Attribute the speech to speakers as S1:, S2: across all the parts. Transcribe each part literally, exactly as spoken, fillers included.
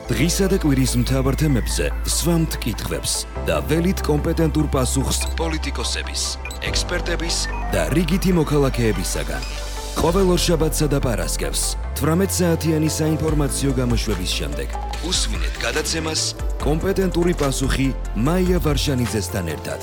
S1: დღისა და კვირის მთავარ თემებზე სვამთ კითხვებს და ველით კომპეტენტურ პასუხს პოლიტიკოსების, ექსპერტების და რიგითი მოქალაქეებისაგან. ყოველ ორშაბათსა და პარასკევს თვრამეტ საათიანი საინფორმაციო გამოშვების შემდეგ უსმინეთ გადაცემას კომპეტენტური პასუხი მაია ვარშანიძესთან ერთად.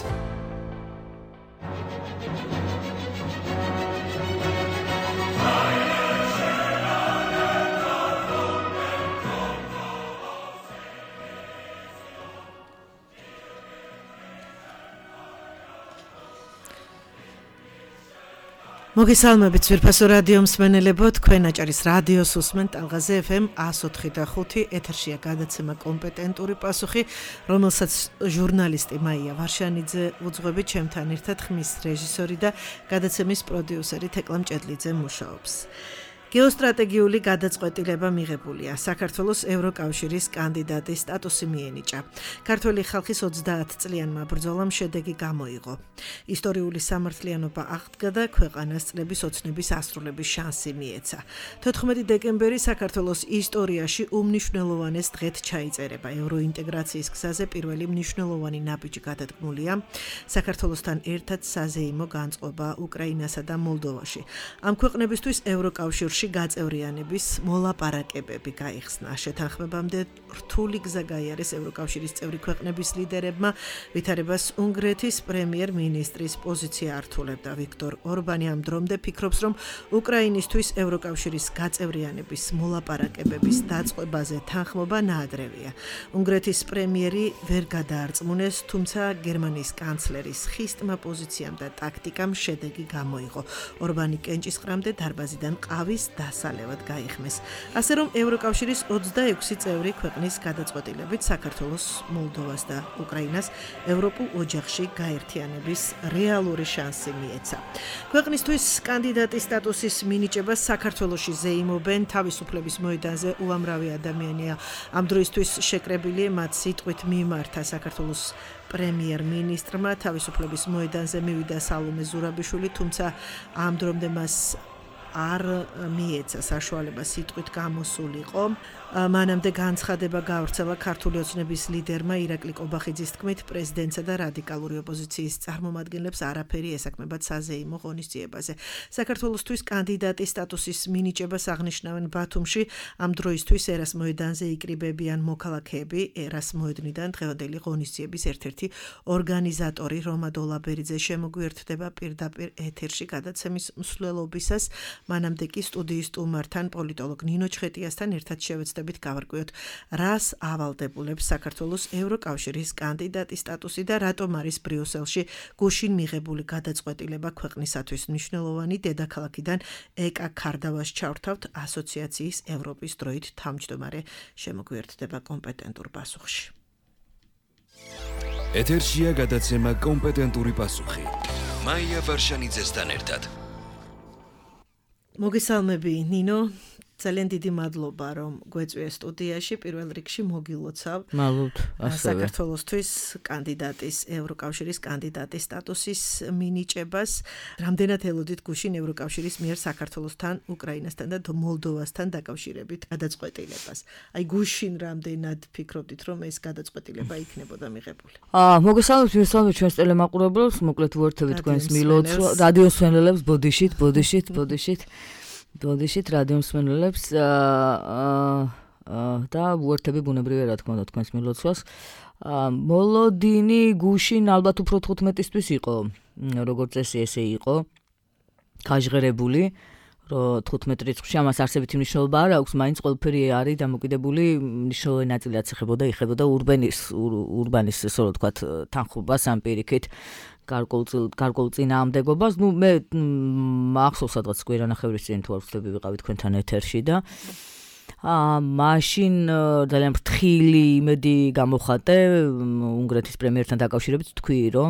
S2: მოგესალმებით ძვირფასო რადიო მსმენელებო, თქვენ აჭარის რადიოს უსმენთ ტალღაზე ეფ ემ εκατს ოთხი და ხუთი, ეთერშია გადაცემა კომპეტენტური პასუხი, რომელსაც ჟურნალისტი მაია ვარშანიძე უძღვებით, ჩემთან ერთად ხმის რეჟისორი და გადაცემის პროდიუსერი თეკლა მჭედლიძე მუშაობს. გეოსტრატეგიული გადაწყვეტილება მიღებულია. საქართველოს ევროკავშირის კანდიდატის სტატუსი მიენიჭა. ქართველი ხალხის ოცდაათწლიანმა ბრძოლამ შედეგი გამოიღო. ისტორიული სამართლიანობა აღდგა და ქვეყანას წლების ოცნების ასრულების შანსი მიეცა. თოთხმეტი დეკემბერი საქართველოს ისტორიაში უმნიშვნელოვანეს დღედ ჩაიწერება. ევროინტეგრაციის გზაზე პირველი მნიშვნელოვანი ნაბიჯი გადადგმულია. საქართველოსთან ერთად საზეიმო განწყობა უკრაინასა და მოლდოვაში. ამ ქვეყნებისთვის ევროკავშირში გაწევრიანების მოლაპარაკებები გაიხსნა. შეთანხმებამდე რთული გზა გაიარეს ევროკავშირის წევრი ქვეყნების ლიდერებმა, ვითარებას უნგრეთის პრემიერ-მინისტრის პოზიცია ართულებდა. ვიქტორ ორბანი ამ დრომდე ფიქრობს, რომ უკრაინისთვის ევროკავშირის გაწევრიანების მოლაპარაკებების დაწყებაზე თანხმობა ნაადრევია. უნგრეთის პრემიერი ვერ გადაარწმუნეს, თუმცა გერმანიის კანცლერის ხისტმა პოზიციამ და ტაქტიკამ შედეგი გამოიღო. ორბანი კენჭისყრამდე დარბაზიდან ყავის დასალევად გაიხმეს. ასე რომ ევროკავშირის ოცდაექვსი წევრი ქვეყნის გადაწყვეტილებით საქართველოს, მოლდოვას და უკრაინას ევროპულ ოჯახში გაერთიანების რეალური შანსი მიეცა. ქვეყნისთვის კანდიდატის სტატუსის მინიჭებას საქართველოში ზეიმობენ თავისუფლების მოედანზე უამრავი ადამიანია ამ დროისთვის შეკრებილი, მათ სიტყვით მიმართა საქართველოს პრემიერ-მინისტრმა თავისუფლების მოედანზე მივიდა სალომე ზურაბიშვილი, თუმცა ამ დრომდე მას არ მიეცა საშუალება სიტყვით გამოსულიყო. მანამდე განცხადება გავრცელა ქართული ოცნების ლიდერმა ირაკლი კობახიძის თქმით, პრეზიდენტსა და რადიკალური ოპოზიციის წარმომადგენლებს არაფერი ესაქმებათ საზეიმო ღონისძიებაზე. საქართველოსთვის კანდიდატის სტატუსის მინიჭებას აღნიშნავენ ბათუმში. ამ დროისთვის ერას მოედანზე იკრიბებიან მოქალაქეები. ერას მოედნიდან დღევანდელი ღონისძიების ერთ-ერთი ორგანიზატორი რომა დოლაბერიძე შემოგვიერთდება პირდაპირ ეთერში გადაცემის მსვლელობისას. მანამდე კი სტუდიის სტუმართან პოლიტოლოგ ნინო ჩხეტიასთან ერთად შევეცდებით გავარკვიოთ, რას ავალდებულებს საქართველოს ევროკავშირის კანდიდატის სტატუსი და რატომ არის ბრიუსელში გუშინ მიღებული გადაწყვეტილება ქვეყნისათვის მნიშვნელოვანი. დედაქალაქიდან ეკა ქარდავას ჩავრთავთ ასოციაციის ევროპის დროით თავმჯდომარე შემოგვიერთდება კომპეტენტურ პასუხში.
S1: ეთერშია გადაცემა კომპეტენტური პასუხი. მაია ვარშანიძესთან ერთად.
S2: მოგესალმები ნინო, ძალიან დიდი მადლობა რომ გვეწვია სტუდიაში, პირველ რიგში მოგილოცავ.
S3: მადლობთ ასევე.
S2: საქართველოსთვის კანდიდატის ევროკავშირის კანდიდატის სტატუსის მინიჭებას. რამდენად ელოდით გუშინ ევროკავშირის მიერ საქართველოსთან, უკრაინასთან და მოლდოვასთან დაკავშირებით გადაწყვეტილებას? აი გუშინ რამდენად ფიქრობდით რომ ეს გადაწყვეტილება იქნებოდა მიღებული?
S3: აა მოგესალმებით, მოგესალმებით ჩვენს ტელემაყურებლებს, მოკლედ ვუერთდებით თქვენს მილოცვა, რადიო მსმენელებს, ბოდიშით, ბოდიშით, ბოდიშით. ბოდიშით რადიო მსმენელებს და ვუერთები ბუნებრივია რა თქმა უნდა თქვენს მილოცვას. მოლოდინი გუშინ ალბათ უფრო თხუთმეტისთვის იყო, როგორც წესი ესე იყო გაჟღერებული, რომ თხუთმეტ რიცხვში ამას არსებითი მნიშვნელობა არ აქვს, მაინც ყველაფერი არის დამოკიდებული მნიშვნელოვანი ნაწილიც ეხებოდა, იხებოდა ურბანის ურბანის ესე რომ ვთქვათ თანხმობას ამ პირიქით. გარკვეულ წინააღმდეგობას. ნუ მე მახსოვს სადღაც კვირანახევრის წინ თუ არ ვცდები ვიყავი თქვენთან ეთერში და აა მაშინ ძალიან ფრთხილი იმედი გამოხატე უნგრეთის პრემიერთან დაკავშირებით, თქვი რომ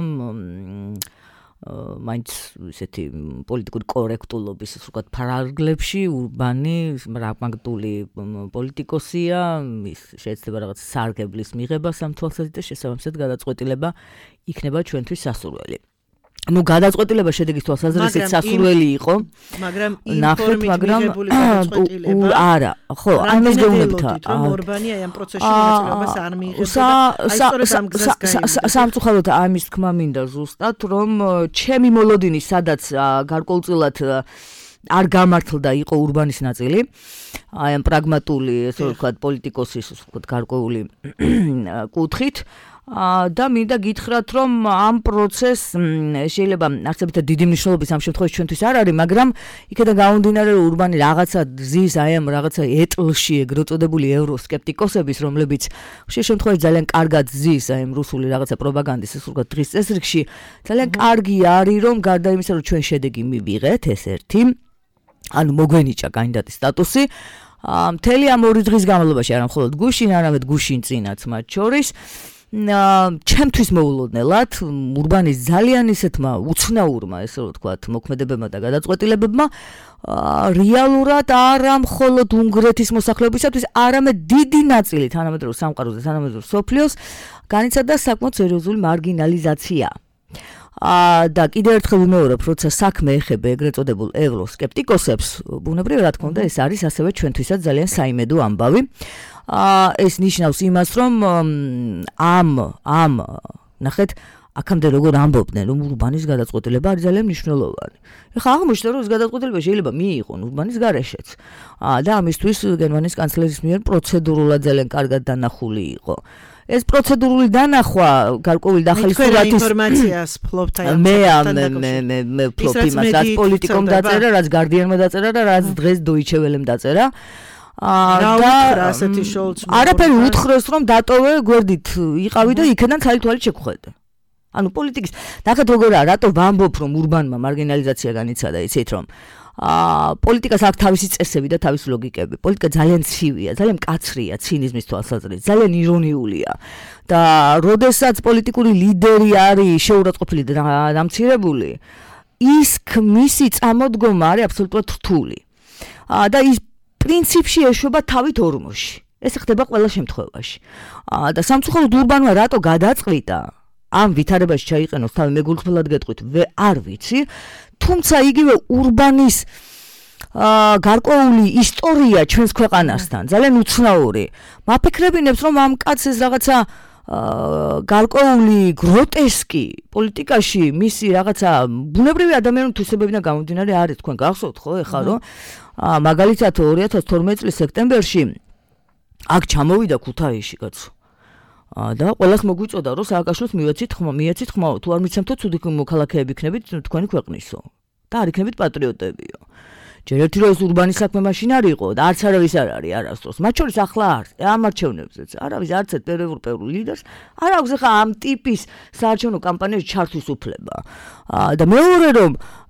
S3: მაინც ისეთი პოლიტიკური კორექტულობის ასე ვთქვათ ფარგლებში ურბანი პრაგმატული პოლიტიკოსია, ის შეიძლება რაღაც სარგებლის მიღება სამ თვალსაზრისით და შესაბამისად გადაწყვეტილება იქნება ჩვენთვის სასურველი. ну გადაწყვეტილება შედეგის თვალსაზრისით სასურველი იყო
S2: მაგრამ
S3: ნახეთ მაგრამ
S2: გადაწყვეტილება
S3: არა ხო ამას გეუბნებთ
S2: რომ ორბანი აი ამ პროცესში მონაწილეობას არ მიიღებდა აი სწორედ ამ გზას გაიგო
S3: სამწუხაროდ ამის თქმა მინდა ზუსტად რომ ჩემი მოლოდინი სადაც გარკვეულწილად არ გამართლდა იყო ურბანის ნაწილი აი ამ პრაგმატული ესე ვთქვათ პოლიტიკოსის ვთქვათ გარკვეული კუთხით და მინდა გითხრათ რომ ამ პროცესს შეიძლება არცებითად დიდი მნიშვნელობის ამ შემთხვევაში ჩვენთვის არ არის მაგრამ იქიდან გამომდინარე რომ ურბანი რაღაცა ზის აი ამ რაღაცა ეტლში ეგრეთ წოდებული ევროსკეპტიკოსების რომლებიც ხშირ შემთხვევაში ძალიან კარგად ზის აი ამ რუსული რაღაცა პროპაგანდის ეს ვთქვათ დღის წესრიგში ძალიან კარგი არის რომ გარდა იმისა რომ ჩვენ შედეგი მივიღეთ ეს ერთი ანუ მოგვენიჭა კანდიდატის სტატუსი მთელი ამ ორი დღის განმავლობაში არა მხოლოდ გუშინ არამედ გუშინ წინაც მათ შორის ჩემთვის მოულოდნელად ურბანის ძალიან ისეთმა უცნაურმა ესე რომ ვთქვათ მოქმედებებმა და გადაწყვეტილებებმა რეალურად არა მხოლოდ უნგრეთის მოსახლეობისათვის არამედ დიდი ნაწილი თანამედროვე სამყაროს და თანამედროვე სოფლიოს განიცადა საკმაოდ სერიოზული მარგინალიზაცია და კიდევ ერთხელ ვიმეორებ, როცა საქმე ეხება ეგრეთ წოდებულ ევროსკეპტიკოსებს, ბუნებრივია რა თქმა უნდა ეს არის ასევე ჩვენთვისაც ძალიან საიმედო ამბავი. ეს ნიშნავს იმას, რომ ამ ამ ნახეთ აქამდე როგორ ამბობდნენ, რომ ურბანის გადაწყვეტილება არის ძალიან მნიშვნელოვანი. ეხლა აღმოჩნდა, რომ ეს გადაწყვეტილება შეიძლება მიიღონ ურბანის გარეშეც. და ამისთვის გერმანიის კანცლერის მიერ პროცედურულად ძალიან კარგად დანახული იყო. ეს პროცედურული დანახვა გარკვეული დახალისურათის
S2: ინფორმაციას ფლობთ აი
S3: მე მე მე მე ფლობ იმას რაც პოლიტიკომ დაწერა, რაც გარდიანმა დაწერა და რაც დღეს დოიჩე ველემ დაწერა. და არაფერი უთხრეს რომ დატოვე გვერდით იყავი და იქიდან ცალი თვალით შეგხვედე. ანუ პოლიტიკის ნახეთ როგორაა რატო ვამბობ რომ ურბანმა მარგინალიზაცია განიცადა იცით რომ აა პოლიტიკას აქვს თავისი წესები და თავისი ლოგიკები. პოლიტიკა ძალიან ცივია, ძალიან მკაცრია ცინიზმის თვალსაზრისით, ძალიან ირონიულია. და როდესაც პოლიტიკური ლიდერი არის შეურაცხყოფილი და დამცირებული, ის მისი წამოდგომა არის აბსოლუტურად რთული. აა და ის პრინციპში ეშვება თავით ორმოში. ეს ხდება ყველა შემთხვევაში. აა და სამწუხაროდ ურბანმა რატო გადაწყვიტა ამ ვითარებაში ჩაიყენოს თავი მეგულთმელად გეტყვით, არ ვიცი. თუმცა იგივე ურბანის გარკვეული ისტორია ჩვენს ქვეყანასთან ძალიან უცნაური. მაფიქრებინებს რომ ამ კაცს ეს რაღაცა გარკვეული გროტესკი პოლიტიკაში მისი რაღაცა ბუნებრივი ადამიანური თვისებებიდან გამომდინარე არის თქვენ გახსოვთ ხო ეხლა რომ მაგალითად ორი ათას თორმეტი წლის სექტემბერში აქ ჩამოვიდა ქუთაისში კაცო. და ყველას მოგვიწოდა რომ სააკაშვილს მიეცით ხმა მიეცით ხმა თუ არ მიცემთო ცუდი მოქალაქეები იქნებით თქვენი ქვეყნისო და არ იქნებით პატრიოტებიო. ჯერ ერთი რო ეს ურბანის საქმე მაშინ არ იყო და არც არავის არ არის არასდროს. მათ შორის ახლა არ ამ არჩევნებზეც არავის არც ერთ პერევროპეულ ლიდერს არ აქვს ახლა ამ ტიპის საარჩევნო კამპანიაში ჩართვის უფლება. და მეორე რომ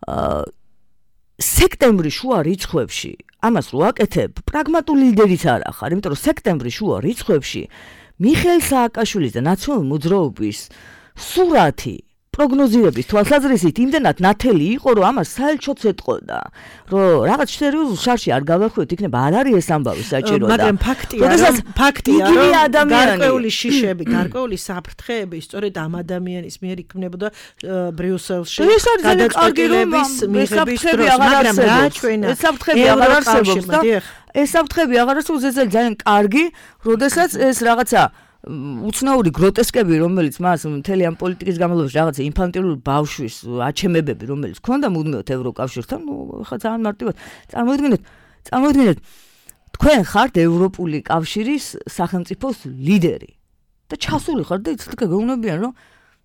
S3: სექტემბრის შუა რიცხვებში ამას რო აკეთებ პრაგმატული ლიდერიც არ ახარ, იმიტომ რომ სექტემბრის შუა რიცხვებში მიხეილ სააკაშვილის და ნაციონალური მოძრაობის სურათი პროგნოზირების თვალსაზრისით იმდენად ნათელი იყო, რომ ამას საელჩოც ეტყოდა, რომ რაღაც სერიოზულ შარში არ გავახვევთ, იქნება არ არის ეს ამბავი საჭირო და
S2: მაგრამ ფაქტია, რომ ფაქტია, რომ გარკვეული შიშები, გარკვეული საფრთხეები სწორედ ამ ადამიანის მიერ იქმნებოდა ბრიუსელში გადაწყვეტილების მიღების დროს, მაგრამ რა ჩვენა
S3: ეს საფრთხები აღარ არსებობს და ეს საფრთხები აღარ არსებობს, ეს ძალიან კარგი, როდესაც ეს რაღაცა უცნაური გროტესკები, რომელიც მას მთელი ამ პოლიტიკის განმავლობაში რაღაცა ინფანტილური ბავშვის აჩემებები, რომელიც ქონდა მუდმივად ევროკავშირთან, ნუ ხა ძალიან მარტივად წარმოიდგინეთ, წარმოიდგინეთ, თქვენ ხართ ევროპული კავშირის სახელმწიფოს ლიდერი და ჩასული ხართ და იცით გეუბნებიან, რომ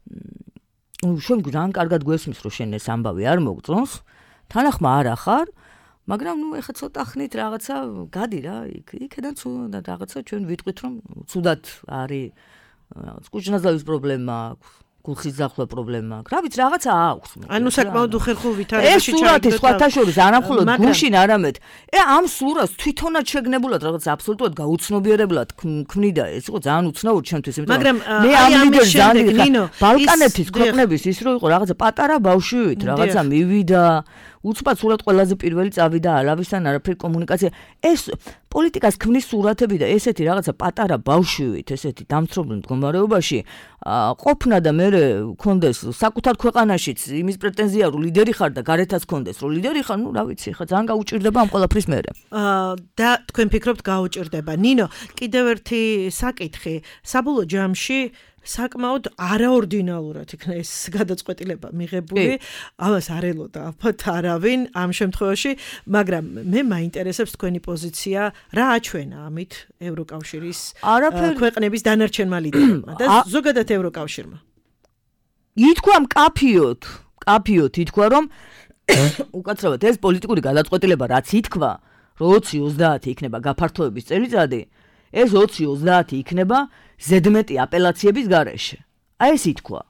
S3: ნუ შენ ძალიან კარგად გვესმის, რომ შენ ეს ამბავი არ მოგწონს, თანახმა არა ხარ, მაგრამ ნუ ეხა ცოტა ხნით რაღაცა გადი რა იქ იქიდან ცუდად რაღაცა ჩვენ ვიტყვით რომ ცუდად არის კუჩნაზავის პრობლემა აქვს გულხის ზახვა პრობლემა აქვს რა ვიცი რაღაცა აქვს
S2: ანუ საკმაოდ უხერხულ ვითარებაში
S3: ჩაიგდო ეს სურათი სხვათა შორის არამხოლოდ გუშინ არამედ ე ამ სურათს თვითონაც შეგნებულად რაღაცა აბსოლუტურად გაუცნობიერებლად ქმნიდა ეს იყო ძალიან უცნაური ჩვენთვის
S2: მაგრამ
S3: მე ამ ლიდერს ძალიან ბალკანეთის ქვეყნების ის რო იყო რაღაცა პატარა ბავშვით რაღაცა მივიდა უცბად სურათ ყველაზე პირველი წავიდა არავისთან არაფერი კომუნიკაცია. ეს პოლიტიკას ქმნის სურათები და ესეთი რაღაცა პატარა ბავშვივით, ესეთი დამცრობლ მდგომარეობაში ყოფნა და მე გქონდეს საკუთარ ქვეყანაშიც იმის პრეტენზია რომ ლიდერი ხარ და გარეთაც გქონდეს რომ ლიდერი ხარ, ну, რა ვიცი, ხა ძალიან გაუჭირდება ამ ყველაფრის მერე.
S2: აა და თქვენ ფიქრობთ გაუჭირდება. ნინო, კიდევ ერთი საკითხი, საბოლოო ჯამში საკმაოდ არაორდინალურად იქნა ეს გადაწყვეტილება მიღებული. ამას არ ელოდა ალბათ არავინ ამ შემთხვევაში, მაგრამ მე მაინტერესებს თქვენი პოზიცია, რა აჩვენა ამით ევროკავშირის ქვეყნების დანარჩენმა ლიდერებმა და ზოგადად ევროკავშირმა.
S3: ითქვა მკაფიოდ, მკაფიოდ ითქვა, რომ უკაცრავად ეს პოლიტიკური გადაწყვეტილება რაც ითქვა, რომ ოცი ოცდაათი იქნება გაფართოების წელიწადი, ეს ოცი ოცდაათი იქნება ზედმეტი აპელაციების გარეშე. აი ეს ითქვა.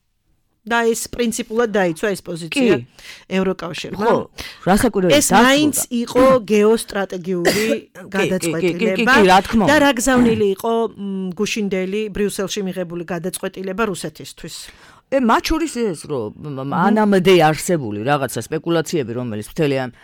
S2: და ეს პრინციპულად დაიცვა ეს პოზიცია ევროკავშირმა.
S3: ხო, რასაკვირველია,
S2: ეს მაინც იყო გეოსტრატეგიული გადაწყვეტილება და რა გზავნილი იყო გუშინდელი ბრიუსელში მიღებული გადაწყვეტილება რუსეთისთვის.
S3: ე მათ შორის ეს რომ ანამდე არსებული რაღაცა სპეკულაციები, რომელიც მთელი ამ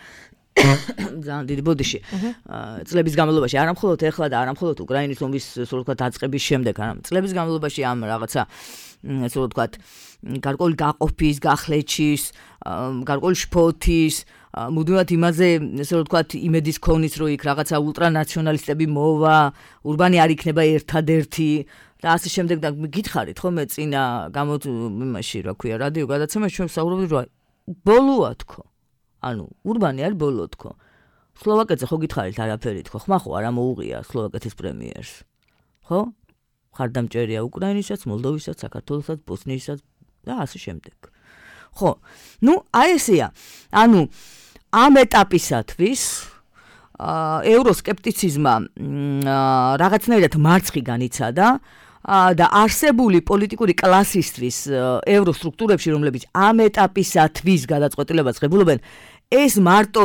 S3: ძალიან დიდი ბოდიში წლების განმავლობაში არ ამხოლოდ ეხლა და არ ამხოლოდ უკრაინის ომის სულ ვთქვათ დაწყების შემდეგ, არამედ წლების განმავლობაში ამ რაღაცა სულ ვთქვათ გარკვეული გაყოფის, გახლეჩის, გარკვეული შფოთის, მუდმივად იმაზე ესე ვთქვათ იმედის ქონის რომ იქ რაღაცა ულტრანაციონალისტები მოვა, ურბანი არ იქნება ერთადერთი და ასე შემდეგ და გითხარით ხოლმე წინა გამოთ იმაში რა ქვია რადიო გადაცემაში ჩვენ ვსაუბრობთ რომ ბოლოა თქო. ანუ ურბანი არის ბოლო თქო. სლოვაკეთზე ხო გითხარით არაფერი თქო. ხმა ხო არ ამოუღია სლოვაკეთის პრემიერს. ხო? ხარდამჭერია უკრაინისაც, მოლდოვისაც, საქართველოსაც, ბოსნიისაც და ასე შემდეგ. ხო. ნუ აი ესეა. ანუ ამ ეტაპისათვის აა ევროსკეპტიციზმმა რაღაცნაირად მარცხი განიცადა და არსებული პოლიტიკური კლასისთვის ევროსტრუქტურებში, რომლებიც ამ ეტაპისათვის გადაწყვეტილებას ღებულობენ, ეს მარტო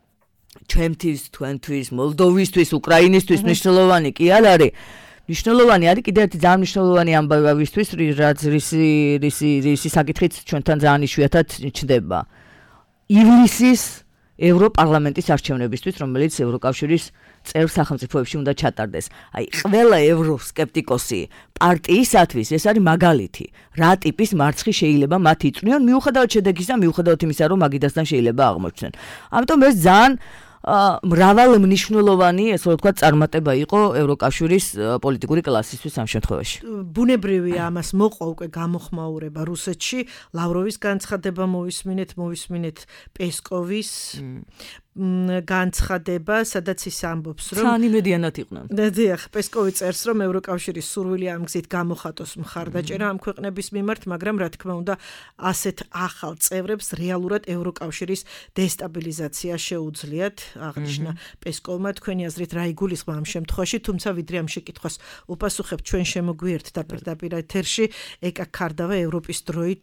S3: ჩემთვის, თქვენთვის, მოლდოვისთვის, უკრაინისთვის მნიშვნელოვანი კი არ არის. მნიშვნელოვანი არის კიდევ ერთი ძალიან მნიშვნელოვანი ამბავისთვის, რაც რისი რისი რისი საკითხით ჩვენთან ძალიან იშვიათად ჩნდება. ივლისის ევროპარლამენტის არჩევნებისთვის, რომელიც ევროკავშირის წევრ სახელმწიფოებში უნდა ჩატარდეს. აი, ყველა ევროსკეპტიკოსი პარტიისათვის ეს არის მაგალითი, რა ტიპის მარცხი შეიძლება მათ იწვნიონ, მიუხედავად შედეგისა, მიუხედავად იმისა, რომ მაგიდასთან შეიძლება აღმოჩნდნენ. ამიტომ ეს ძალიან მრავალმნიშვნელოვანი, ესე ვთქვათ, წარმატება იყო ევროკავშირის პოლიტიკური კლასისთვის ამ შემთხვევაში.
S2: ბუნებრივია ამას მოყვა უკვე გამოხმაურება რუსეთში, ლავროვის განცხადება მოვისმინეთ, მოვისმინეთ პესკოვის განცხადება, სადაც ის ამბობს, რომ
S3: ძალიან იმედიანად იყვნენ.
S2: დიახ, პესკოვი წერს, რომ ევროკავშირის სურვილი ამ გზით გამოხატოს მხარდაჭერა ამ ქვეყნების მიმართ, მაგრამ რა თქმა უნდა, ასეთ ახალ წევრებს რეალურად ევროკავშირის დესტაბილიზაცია შეუძლიათ, აღნიშნა პესკოვმა. თქვენი აზრით რა იგულისხმება ამ შემთხვევაში, თუმცა ვიდრე ამ შეკითხვას უპასუხებთ, ჩვენ შემოგვიერთდა პირდაპირ ეთერში ეკა ქარდავა ევროპის დროით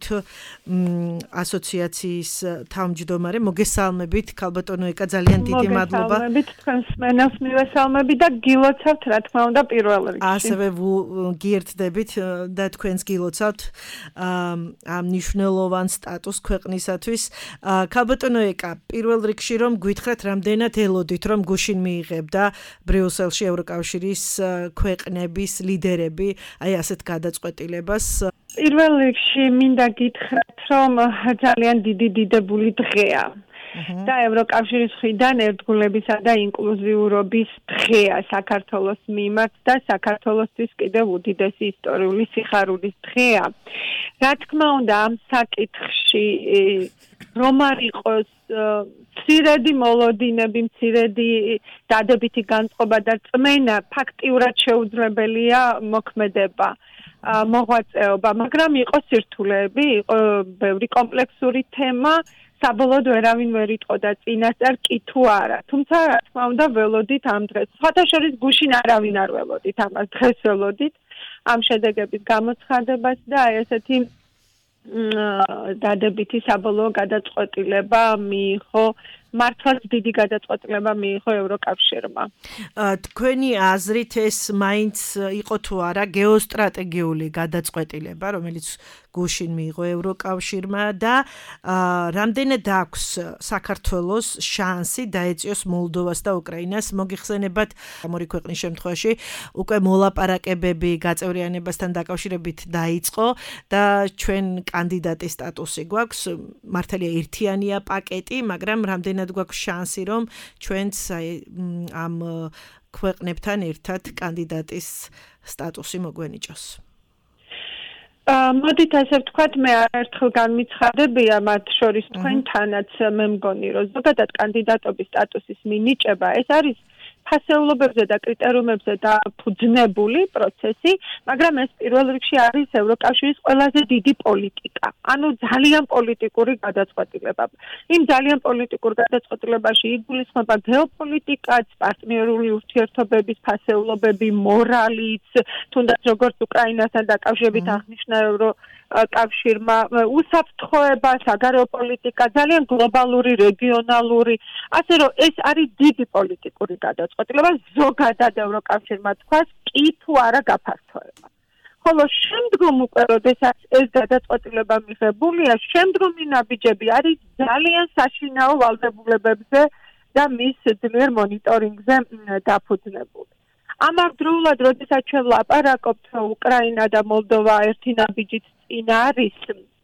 S2: ასოციაციის თავმჯდომარე. მოგესალმებით, ქალბატონო ეკა, ძალიან დიდი მადლობა.
S4: მოგესალმებით, თქვენს მენას მივესალმები და გილოცავთ, რა თქმა უნდა, პირველ რიგში.
S2: ასევე გიერთდებით და თქვენს გილოცავთ ამ მნიშვნელოვან სტატუს ქვეყნისათვის. ქალბატონო ეკა, პირველ რიგში რომ გვითხრათ, რამდენად ელოდით, რომ გუშინ მიიღებდა ბრიუსელში ევროკავშირის ქვეყნების ლიდერები აი ასეთ გადაწყვეტილებას.
S4: პირველ რიგში მინდა გითხრათ, რომ ძალიან დიდი დიდებული დღეა. და ევროკავშირის მხრიდან ერთგულებისა და ინკლუზიურობის დღეა საქართველოს მიმართ და საქართველოსთვის კიდევ უდიდესი ისტორიული სიხარულის დღეა. რა თქმა უნდა, ამ საკითხში რომ არ იყოს მცირედი მოლოდინები, მცირედი დადებითი განწყობა და წმენა, ფაქტიურად შეუძლებელია მოქმედება, მოღვაწეობა, მაგრამ იყო სირთულეები, იყო ბევრი კომპლექსური თემა, საბოლოოდ ვერავინ ვერ იტყოდა წინასწარ კი თუ არა. თუმცა რა თქმა უნდა ველოდით ამ დღეს. სხვათა შორის გუშინ არავინ არ ველოდით ამას, დღეს ველოდით ამ შედეგების გამოცხადებას და აი ესეთი დადებითი საბოლოო გადაწყვეტილება მიიღო მართლაც დიდი გადაწყვეტილება მიიღო ევროკავშირმა.
S2: თქვენი აზრით ეს მაინც იყო თუ არა გეოსტრატეგიული გადაწყვეტილება, რომელიც გუშინ მიიღო ევროკავშირმა და რამდენად აქვს საქართველოს შანსი დაეწიოს მოლდოვას და უკრაინას მოგიხსენებათ ამ ორი ქვეყნის შემთხვევაში უკვე მოლაპარაკებები გაწევრიანებასთან დაკავშირებით დაიწყო და ჩვენ კანდიდატის სტატუსი გვაქვს მართალია ერთიანია პაკეტი, მაგრამ რამდენად გვაქვს შანსი რომ ჩვენც ამ ქვეყნებთან ერთად კანდიდატის სტატუსი მოგვენიჭოს.
S4: მოდით ასე ვთქვათ, მე ერთხელ განმიცხადებია მათ შორის თქვენთანაც მე მგონი, რომ ზოგადად კანდიდატობის სტატუსის მინიჭება ეს არის ფასეულობებზე და კრიტერიუმებზე დაფუძნებული პროცესი, მაგრამ ეს პირველ რიგში არის ევროკავშირის ყველაზე დიდი პოლიტიკა. ანუ ძალიან პოლიტიკური გადაწყვეტილება. იმ ძალიან პოლიტიკურ გადაწყვეტილებაში იგულისხმება გეოპოლიტიკაც, პარტნიორული ურთიერთობების ფასეულობები, მორალიც, თუნდაც როგორც უკრაინასთან დაკავშირებით აღნიშნა ევროკავშირმა, უსაფრთხოება, საგარეო პოლიტიკა, ძალიან გლობალური, რეგიონალური, ასე რომ ეს არის დიდი პოლიტიკური გადაწყვეტილება, ზოგადად ევროკავშირმა თქვას, კი თუ არა გაფართოება. ხოლო შემდგომ უკვე როდესაც ეს გადაწყვეტილება მიღებულია, შემდგომი ნაბიჯები არის ძალიან საშინაო ვალდებულებებზე და მის ძლიერ მონიტორინგზე დაფუძნებული. ამავდროულად, როდესაც ჩვენ ვლაპარაკობთ, რომ უკრაინა და მოლდოვა ერთი ნაბიჯით წინ არის,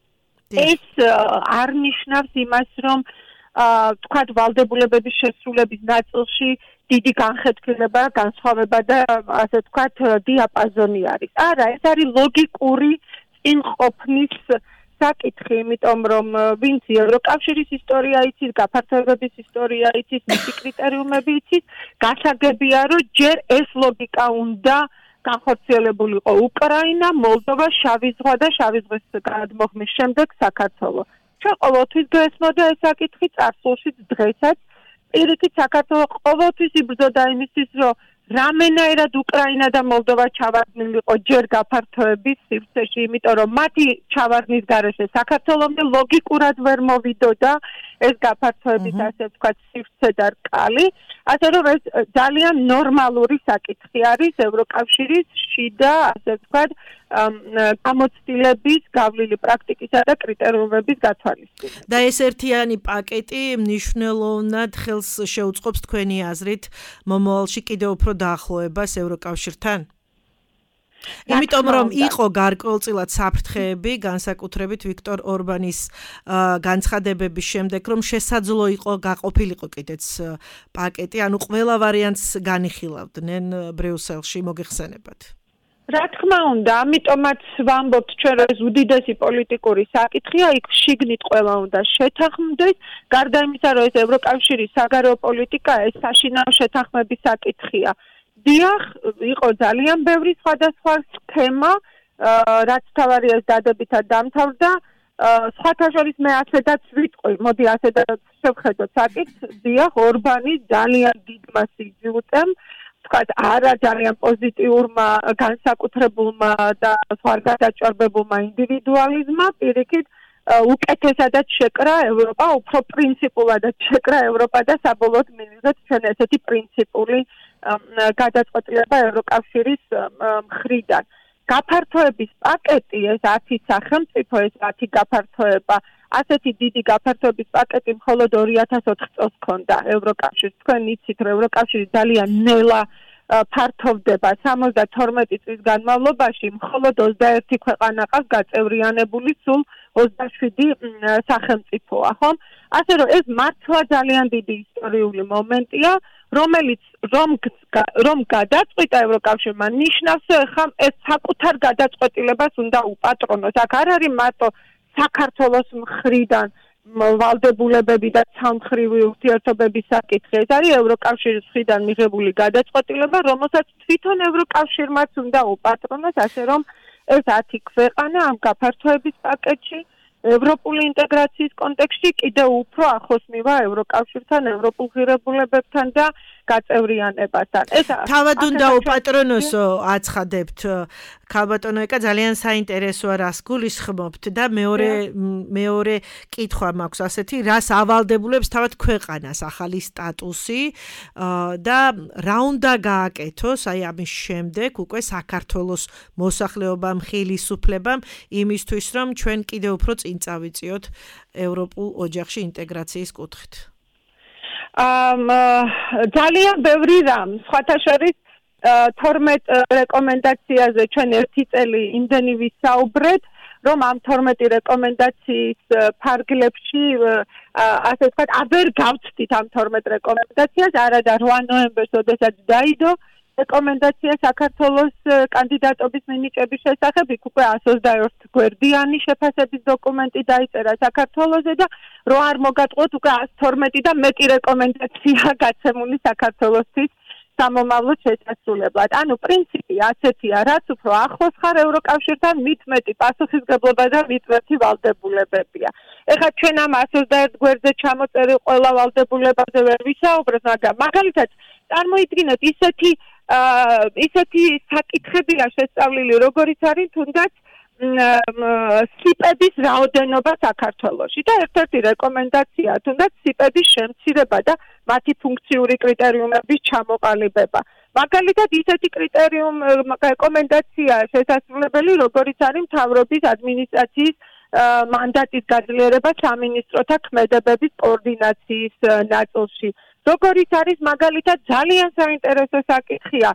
S4: ეს არ ნიშნავს იმას, რომ თქვათ ვალდებულებების შესრულების ნაწილში დიდი განხეთქილება, განსხვავება და ასე ვთქვათ, დიაპაზონი არის. არა, ეს არის ლოგიკური წინყოფნის საკითხი, იმიტომ რომ ვინც ევროკავშირის ისტორია იცის, გაფართოებების ისტორია იცის, მისი კრიტერიუმები იცის, გასაგებია, რომ ჯერ ეს ლოგიკა უნდა განხორციელებულიყო უკრაინა, მოლდოვა, შავი ზღვა და შავი ზღვის გადმოხმის შემდეგ საქართველო. ჩვენ ყოველთვის გვესმოდა ეს საკითხი წარსულშიც დღესაც. პირიქით საქართველო ყოველთვის იბრძოდა იმისთვის, რომ რამენაირად უკრაინა და მოლდოვა ჩავარდნილიყო ჯერ გაფართოების სივრცეში, იმიტომ რომ მათი ჩავარდნის გარეშე საქართველომდე ლოგიკურად ვერ მოვიდოდა ეს გაფართოების ასე ვთქვათ სივრცე და რკალი, ასე რომ ეს ძალიან ნორმალური საკითხი არის ევროკავშირის შიდა ასე ვთქვათ გამოცდილების, გავლილი პრაქტიკისა და კრიტერიუმების გათვალისწინებით.
S2: და ეს ერთიანი პაკეტი მნიშვნელოვნად ხელს შეუწყობს თქვენი აზრით მომავალში კიდევ უფრო დაახლოებას ევროკავშირთან? იმიტომ რომ იყო გარკვეულწილად საფრთხეები, განსაკუთრებით ვიქტორ ორბანის განცხადებების შემდეგ, რომ შესაძლო იყო გაყოფილიყო კიდეც პაკეტი, ანუ ყველა ვარიანტს განიხილავდნენ ბრიუსელში, მოგეხსენებათ.
S4: რა თქმა უნდა, ამიტომაც ვამბობთ ჩვენ, რომ ეს უდიდესი პოლიტიკური საკითხია, იქ შიგნით ყველა უნდა შეთანხმდეს, გარდა იმისა, რომ ეს ევროკავშირის საგარეო პოლიტიკა, ეს საშინაო შეთანხმების საკითხია. დიახ, იყო ძალიან ბევრი სხვადასხვა სქემა, რაც თავარია ეს დადებითად დამთავრდა. სხვათა შორის მე ასედაც ვიტყვი, მოდი ასედაც შევხედოთ საკითხს, დიახ, ორბანი ძალიან დიდმა სიძულვემ, თქვათ, არა ძალიან პოზიტიურმა, განსაკუთრებულმა და სხვა გადაჭარბებულმა ინდივიდუალიზმმა, პირიქით, უკეთესადაც შეკრა ევროპა, უფრო პრინციპულადაც შეკრა ევროპა და საბოლოოდ მივიღეთ ჩვენ ესეთი პრინციპული გადაწყვეტილება ევროკავშირის მხრიდან. გაფართოების პაკეტი, ეს ათი სახელმწიფო, ეს ათი გაფართოება, ასეთი დიდი გაფართოების პაკეტი მხოლოდ ორი ათას ოთხ წელს ჰქონდა ევროკავშირს. თქვენ იცით, რომ ევროკავშირი ძალიან ნელა ფართოვდება სამოცდათორმეტი წლის განმავლობაში, მხოლოდ ოცდაერთი ქვეყანა ყავს გაწევრიანებული, სულ ოცდაშვიდი სახელმწიფოა, ხომ? ასე რომ ეს მართლა ძალიან დიდი ისტორიული მომენტია, რომელიც რომ რომ გადაწყვიტა ევროკავშირმა, ნიშნავს, რომ ეხლა ეს საკუთარ გადაწყვეტილებას უნდა უპატრონოს. აქ არ არის მარტო საქართველოს მხრიდან ვალდებულებები და ცალმხრივი ურთიერთობების საკითხი. ეს არის ევროკავშირის მხრიდან მიღებული გადაწყვეტილება, რომელსაც თვითონ ევროკავშირმაც უნდა უპატრონოს, ასე რომ ეს ათი ქვეყანა ამ გაფართოების პაკეტში ევროპული ინტეგრაციის კონტექსტში კიდევ უფრო ახლოს მივა ევროკავშირთან, ევროპულ ღირებულებებთან და გაწევრიანებასთან. ეს
S2: თავად უნდა უპატრონოსო აცხადებთ ქალბატონო ეკა ძალიან საინტერესოა რას გულისხმობთ და მეორე მეორე კითხვა მაქვს ასეთი რას ავალდებულებს თავად ქვეყანას ახალი სტატუსი და რა უნდა გააკეთოს აი ამის შემდეგ უკვე საქართველოს მოსახლეობამ ხელისუფლებამ იმისთვის რომ ჩვენ კიდევ უფრო წინ წავიწიოთ ევროპულ ოჯახში ინტეგრაციის კუთხით.
S4: ამ ძალიან ბევრი რამ სხვათა შორის თორმეტ რეკომენდაციაზე ჩვენ ერთი წელი იმდენი ვისაუბრეთ, რომ ამ თორმეტი რეკომენდაციის ფარგლებში ასე ვთქვათ, აბერ გავცდით ამ თორმეტ რეკომენდაციას, არადა რვა ნოემბერს, როდესაც დაიდო რეკომენდაცია საქართველოს კანდიდატობის მინიჭების შესახებ, იქ უკვე εκατს ოცდაორ გვერდიანი შეფასების დოკუმენტი დაიწერა საქართველოზე და რო არ მოგატყუოთ უკვე εκατს თორმეტი და მეტი რეკომენდაცია გაცემული საქართველოსთვის სამომავლო შესასრულებლად. ანუ პრინციპი ასეთია, რაც უფრო ახლოს ხარ ევროკავშირთან, მით მეტი პასუხისგებლობა და მით მეტი ვალდებულებებია. ეხლა ჩვენ ამ εκατს ოცდაერთ გვერდზე ჩამოწერილ ყველა ვალდებულებაზე ვერ ვისაუბროთ, მაგრამ მაგალითად წარმოიდგინეთ ისეთი ისეთი საკითხებია შესწავლილი, როგორიც არის თუნდაც სიპების რაოდენობა საქართველოში და ერთ-ერთი რეკომენდაცია თუნდაც სიპების შემცირება და მათი ფუნქციური კრიტერიუმების ჩამოყალიბება. მაგალითად ისეთი კრიტერიუმ რეკომენდაცია შესაძლებელი, როგორიც არის მთავრობის ადმინისტრაციის მანდატის გაძლიერება სამინისტროთა ქმედებების კოორდინაციის ნაწილში. როგორიც არის მაგალითად ძალიან საინტერესო საკითხია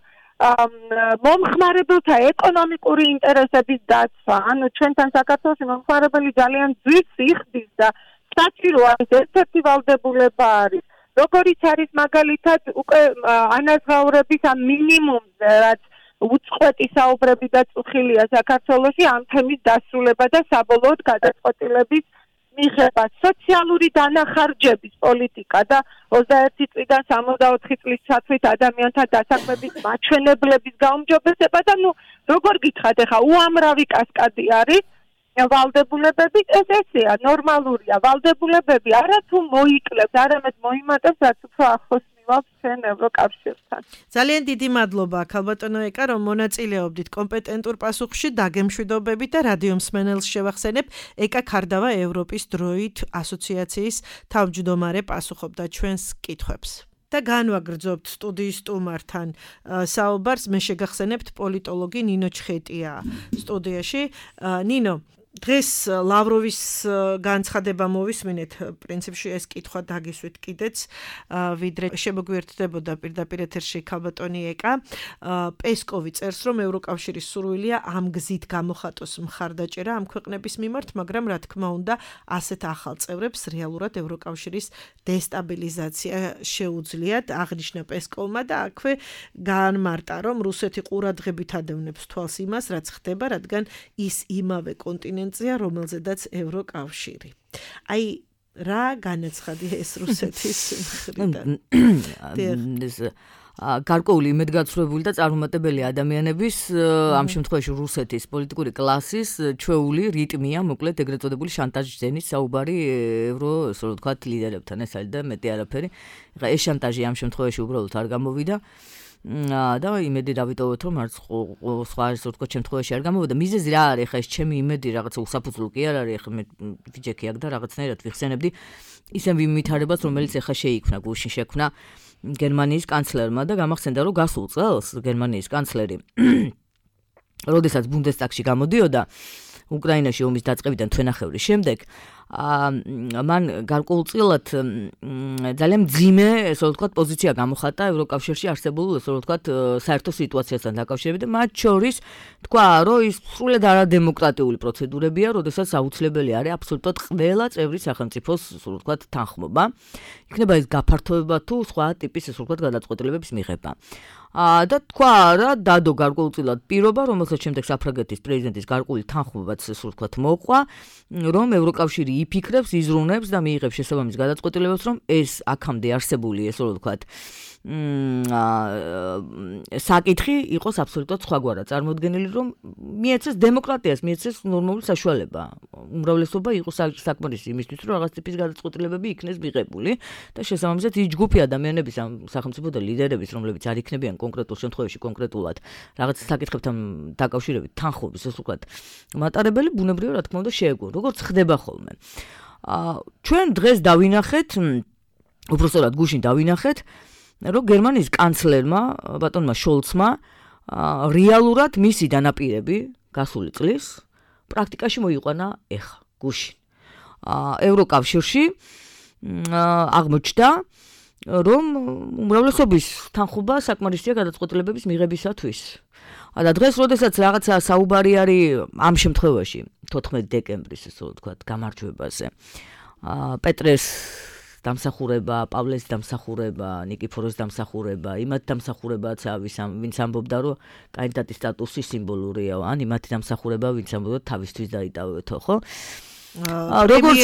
S4: მომხმარებელთა ეკონომიკური ინტერესების დაცვა. ანუ ჩვენთან საქართველოში მომხმარებელი ძალიან ძვირს იხდის და საჭირო არის ერთ-ერთი ვალდებულება არის. როგორიც არის მაგალითად უკვე ანაზღაურების ამ მინიმუმზე, რაც უწყვეტი საუბრები და წუხილია საქართველოში ამ თემის დასრულება და საბოლოოდ გადაწყვეტილების მიღება. სოციალური დანახარჯების პოლიტიკა და ოცდაერთი წლიდან სამოცდაოთხი წლის ჩათვლით ადამიანთა დასაქმების მაჩვენებლების გაუმჯობესება და ნუ როგორ გითხრათ ახლა უამრავი კასკადი არის ვალდებულებები, ეს ესეა ნორმალურია. ვალდებულებები არა თუ მოიკლებთ, არამედ მოიმატებს, რაც უფრო ახლოს მივაქვს ჩვენ ევროკავშირთან.
S2: ძალიან დიდი მადლობა ქალბატონო ეკა, რომ მონაწილეობდით კომპეტენტურ პასუხში დაგემშვიდობებით და რადიო მსმენელს შევახსენებ, ეკა ქარდავა ევროპის დროით ასოციაციის თავმჯდომარე პასუხობდა ჩვენს კითხვებს. და განვაგრძობთ სტუდიის სტუმართან საუბარს, მე შეგახსენებთ პოლიტოლოგი ნინო ჩხეტია სტუდიაში. ნინო, დღეს ლავროვის განცხადება მოვისმინეთ, პრინციპში ეს კითხვა დაგისვით კიდეც, ვიდრე შემოგვიერთდებოდა პირდაპირ ეთერში ქალბატონი ეკა. პესკოვი წერს, რომ ევროკავშირის სურვილია ამ გზით გამოხატოს მხარდაჭერა ამ ქვეყნების მიმართ, მაგრამ რა თქმა უნდა, ასეთ ახალ წევრებს რეალურად ევროკავშირის დესტაბილიზაცია შეუძლიათ, აღნიშნა პესკოვმა და აქვე გაანმარტა, რომ რუსეთი ყურადღებით ადევნებს თვალს იმას, რაც ხდება, რადგან ის იმავე კონტინენტ რომელზედაც ევროკავშირი. აი რა განაცხადია ეს რუსეთის მხრიდან?
S3: გარკვეული იმედგაცრუებული და წარუმატებელი ადამიანების, ამ შემთხვევაში რუსეთის პოლიტიკური კლასის ჩვეული რიტმია, მოკლედ ეგრეთ წოდებული შანტაჟის ზენის საუბარი ევრო, ასე რომ ვთქვათ, ლიდერებთან, ეს არის და მეტი არაფერი. ეხლა ეს შანტაჟი ამ შემთხვევაში უბრალოდ არ გამოვიდა. და იმედი დავიტოვოთ, რომ არც სხვა ეს ვთქვათ შემთხვევაში არ გამოვიდა. მიზეზი რა არის? ეხლა ეს ჩემი იმედი რაღაცა უსაფუძვლო კი არ არის, ეხლა მე ვიჯექი აქ და რაღაცნაირად ვიხსენებდი ისე ვითარებას, რომელიც ეხლა შეიქმნა, გუშინ შექმნა გერმანიის კანცლერმა და გამახსენდა, რომ გასულ წელს გერმანიის კანცლერი როდესაც ბუნდესტაგში გამოდიოდა უკრაინაში ომის დაწყებიდან თვენახევრის შემდეგ, მან გარკვეულწილად ძალიან მძიმე, ესე ვთქვათ, პოზიცია გამოხატა ევროკავშირში არსებულ, ესე ვთქვათ, საერთო სიტუაციასთან დაკავშირებით და მათ შორის თქვა, რომ ის სრულად არადემოკრატიული პროცედურებია, როდესაც აუცილებელი არის აბსოლუტურად ყველა წევრი სახელმწიფოს, ესე ვთქვათ, თანხმობა. იქნება ეს გაფართოება თუ სხვა ტიპის, ესე ვთქვათ, გადაწყვეტილებების მიღება. და თქვა რა დადო გარკვეულწილად პირობა, რომელსაც შემდეგ საფრანგეთის პრეზიდენტის გარკვეული თანხმობაც, ესე ვთქვათ, მოყვა, რომ ევროკავშირი იფიქრებს, იზრუნებს და მიიღებს შესაბამის გადაწყვეტილებას, რომ ეს აქამდე არსებული, ესე ვთქვათ, საკითხი იყოს აბსოლუტურად სხვაგვარად წარმოდგენილი, რომ მიეცეს დემოკრატიას, მიეცეს ნორმალური საშუალება. უმრავლესობა იყოს საკმარისი იმისთვის, რომ რაღაც ტიპის გადაწყვეტილებები იქნეს მიღებული და შესაბამისად ის ჯგუფი ადამიანების ამ სახელმწიფო და ლიდერების, რომლებიც არ იქნებიან კონკრეტულ შემთხვევაში კონკრეტულად რაღაც საკითხებთან დაკავშირებით თანხმობის ეს უკეთ მატარებელი ბუნებრივად რა თქმა უნდა შეეგუონ, როგორც ხდება ხოლმე. ჩვენ დღეს დავინახეთ, უბრალოდ გუშინ დავინახეთ, რომ გერმანიის კანცლერმა ბატონმა შოლცმა რეალურად მისი დანაპირები გასული წლის პრაქტიკაში მოიყვანა ეხა გუშინ. ევროკავშირში აღმოჩნდა, რომ უმრავლესობის თანხმობა საკმარისია გადაწყვეტილებების მიღებისათვის. და დღეს, როდესაც რაღაცა საუბარი არის ამ შემთხვევაში, თოთხმეტი დეკემბრის, ესე ვთქვათ, გამარჯვებაზე, პეტრეს დამსახურება, პავლეს დამსახურება, ნიკიფოროს დამსახურება, იმათ დამსახურებაც ვის ვინც ამბობდა, რომ კანდიდატის სტატუსი სიმბოლურია, ან იმათი დამსახურება, ვინც ამბობდა თავისთვის დაიტოვეთო, ხო? როგორც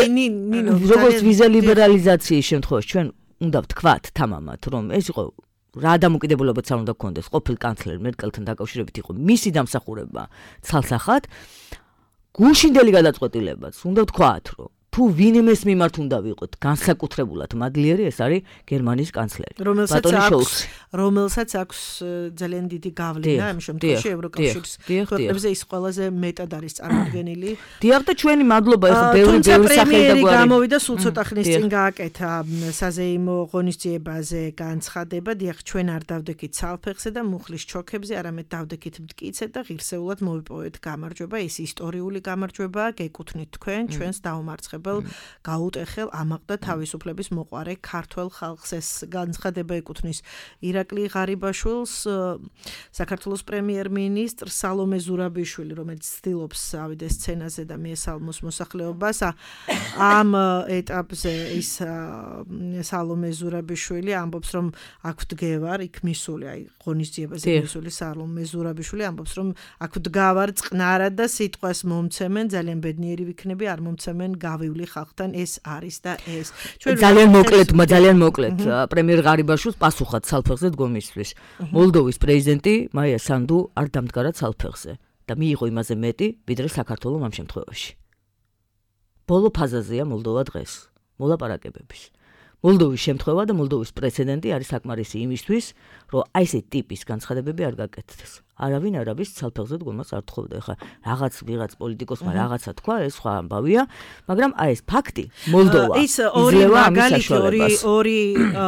S3: როგორც ვიზა ლიბერალიზაციის შემთხვევაში ჩვენ უნდა ვთქვათ თამამად, რომ ეს იყო რა დამოკიდებულებაც არ უნდა გქონდეს ყოფილ კანცლერ მერკელთან დაკავშირებით იყო მისი დამსახურება ცალსახად გუშინდელი გადაწყვეტილებაც უნდა ვთქვათ, რომ თუ ვინმეს მიმართ უნდა ვიყოთ განსაკუთრებულად მადლიერი, ეს არის გერმანიის კანცლერი. ბატონი შოლცი,
S2: რომელსაც აქვს ძალიან დიდი გავლენა ამ შემთხვევაში ევროკავშირის ქვეყნებზე, ის ყველაზე მეტად არის წარმოდგენილი.
S3: დიახ და ჩვენი მადლობა ეხლა ბევრი ბევრი სახელი და გვარი.
S2: გამოვიდა სულ ცოტა ხნის წინ გააკეთა საზეიმო ღონისძიებაზე განცხადება, დიახ ჩვენ არ დავდექით ცალფეხზე და მუხლის ჩოქებზე, არამედ დავდექით მტკიცედ და ღირსეულად მოვიპოვეთ გამარჯვება, ეს ისტორიული გამარჯვებაა, გეკუთვნით თქვენ, ჩვენს დაუმარცხებელ გაუტეხელ ამაყდა თავისუფლების მოყვარე ქართველ ხალხს. ეს განცხადება ეკუთვნის ირაკლი ღარიბაშვილს, საქართველოს პრემიერ-მინისტრს სალომე ზურაბიშვილი, რომელიც ცდილობს ავიდეს სცენაზე და მიესალმოს მოსახლეობას. ამ ეტაპზე ის სალომე ზურაბიშვილი ამბობს, რომ აქ ვდგევარ, იქ მისული, აი ღონისძიებაზე მისული სალომე ზურაბიშვილი ამბობს, რომ აქ ვდგავარ წყნარად და სიტყვას მომცემენ, ძალიან ბედნიერი ვიქნები, არ მომცემენ გავი ხალხთან ეს არის და ეს
S3: ძალიან მოკლედ ძალიან მოკლედ პრემიერ ღარიბაშვილს პასუხად ცალფეხზე დგომისთვის მოლდოვის პრეზიდენტი მაია სანდუ არ დამდგარა ცალფეხზე და მიიღო იმაზე მეტი ვიდრე საქართველოს ამ შემთხვევაში. ბოლო ფაზაზეა მოლდოვა დღეს მოლაპარაკებების. მოლდოვის შემთხვევა და მოლდოვის პრეცედენტი არის საკმარისი იმისთვის, რომ აი ესე ტიპის განცხადებები არ გაკეთდეს. არავინ არავის ცალფეხზე დგომას არ თხოვდა. ეხლა რაღაც ვიღაც პოლიტიკოსმა რაღაცა თქვა, ეს სხვა ამბავია, მაგრამ აი ეს ფაქტი მოლდოვა
S2: ის ორი მაგალითი ორი ორი